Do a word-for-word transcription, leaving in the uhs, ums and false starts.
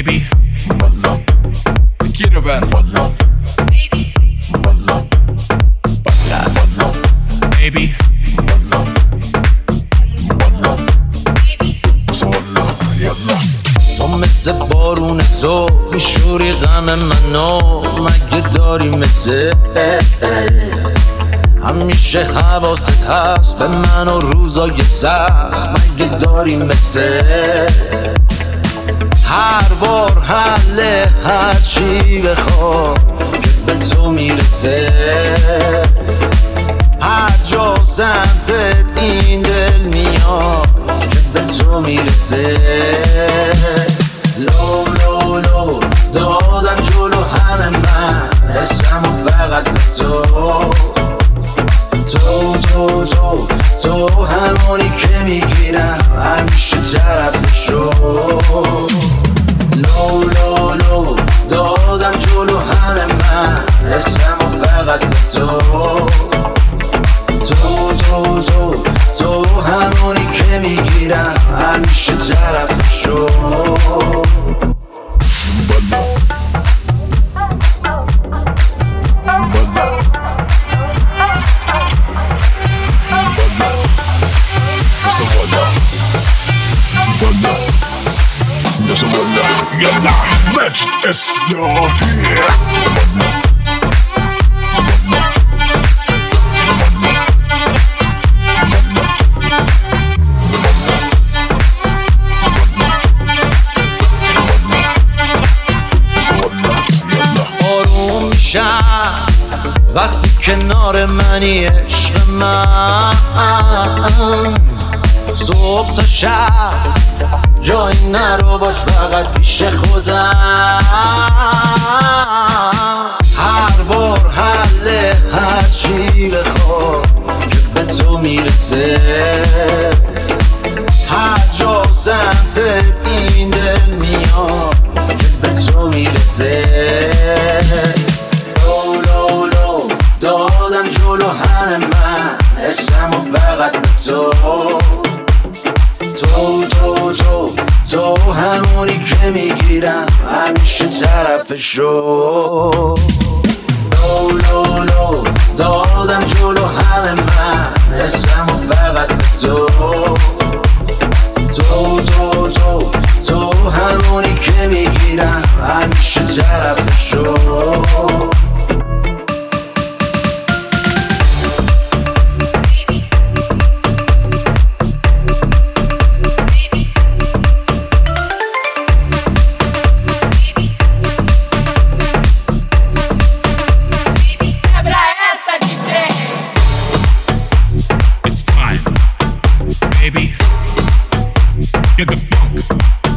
baby. Te quiero ver. Baby. تو مثل بارون زو میشوری غم منو، مگه داری مثل همیشه حواست هست به من و روزای سخت، مگه داری مثل هر بار حل هر چی بخواد که به تو میرسه، هر جا سمتت این دل میاد که به تو میرسه. لو لو لو دادم جلو همه من حسم و فقط به تو، تو تو تو تو همونی که میگیرم همیشه طرف شو. لو لو لو دادم جلو همه من حسم و فقط به تو، تو تو تو تو همونی که میگیرم همیشه طرف شو. يلا مجد اسلاحي آروم میشم وقتی کنار منی عشق من، صبح تا شب جایی نرو باش فقط پیش خودم، هر بار حل هر چی بخواد که به تو میرسه، هر جا سمتت این دل میاد که به تو میرسه. لو لو لو دادم جلو همه من حسم و فقط به تو، تو تو تو تو همونی که میگیرم همیشه طرف شو. لو لو لو دادم جلو همه من حسم و فقط به تو، تو تو تو تو همونی که میگیرم همیشه طرف شو. Get the funk.